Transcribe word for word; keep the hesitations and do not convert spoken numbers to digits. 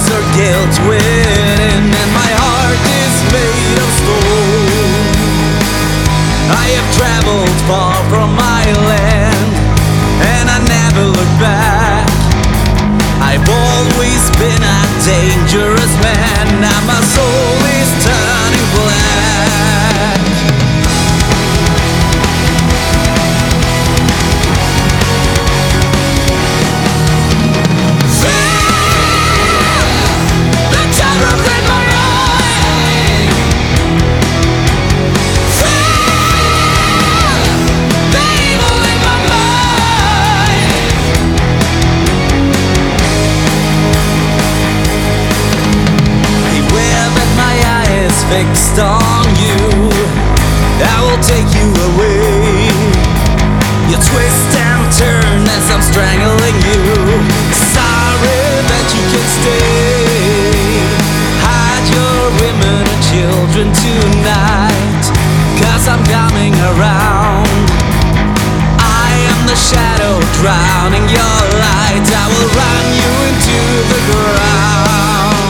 wounds are guilt within, and my heart is made of stone. I have traveled far from my land, and I never look back. I've always been a dangerous man. Now my soul is turning black. The terror in my eyes, the evil in my mind. Beware that my eye is fixed on you. I will take you away. You twist and turn as I'm strangling you. Sorry that you can stay. Hide your women and children tonight, 'cause I'm coming around. I am the shadow drowning your light. I will run you into the ground.